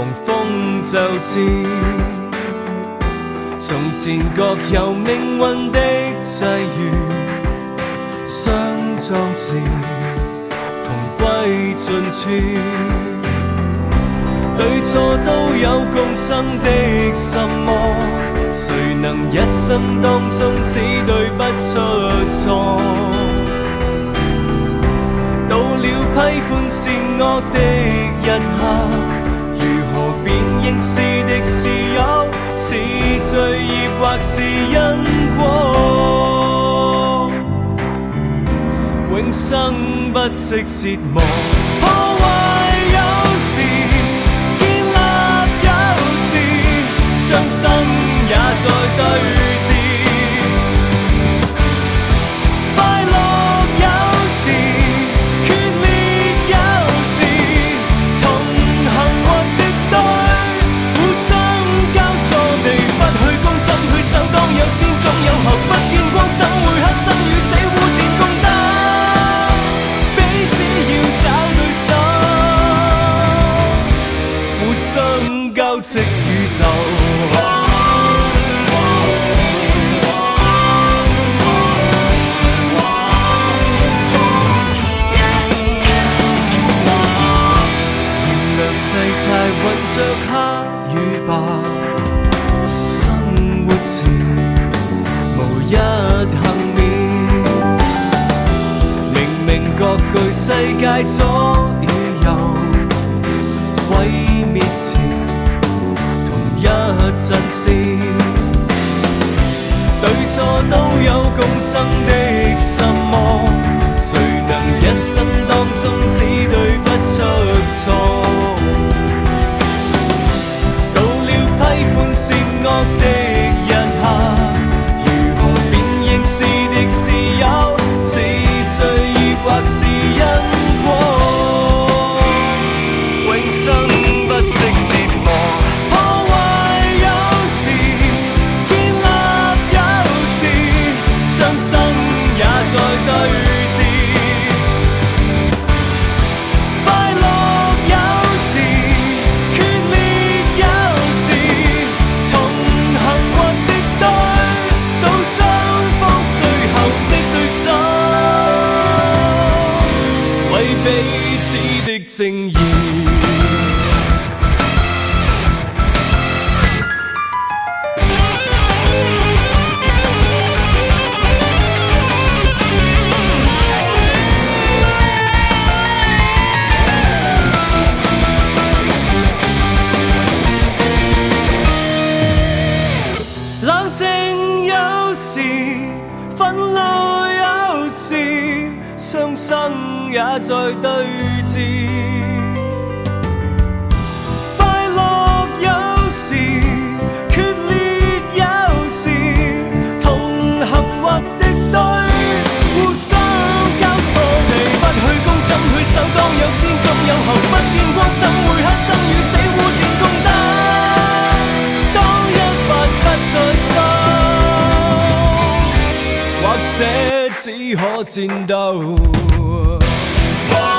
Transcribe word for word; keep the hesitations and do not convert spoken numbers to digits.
风就知，从前各有命运的际遇，相撞时同归尽处，对错都有共生的心魔，谁能一生当中只对不出错？到了批判善恶的一刻，如何辨認是敵是友，是罪孽或是因果？永生不息折磨，破壞有時，建立有時，傷心也在對峙。快樂有時，決裂有時，同行或敵對，互相交錯地不去攻，怎去守？當有先總有後，不見光怎會黑？生與死互戰共鬥，彼此要找對手，互相交織宇宙。世態混着黑與白，生活時無一幸免。明明各具世界左與右，毀滅時同一陣線，對錯都有共生的心魔，誰能一生當中只對不出錯？批判善惡的一刻，如何辨認是敵是友，是罪孽或是因果？永生不息折磨，破壞有時，建立有時，傷心也在對峙。彼此的正義，冷靜有時，憤怒有時，傷生也在對峙。快樂有時，決裂有時，同行或敵對，互相交錯地不去攻，怎去守？當有先總有後，不見光怎會黑？生與死互戰共鬥，當一發不再收，或者只可戰鬥。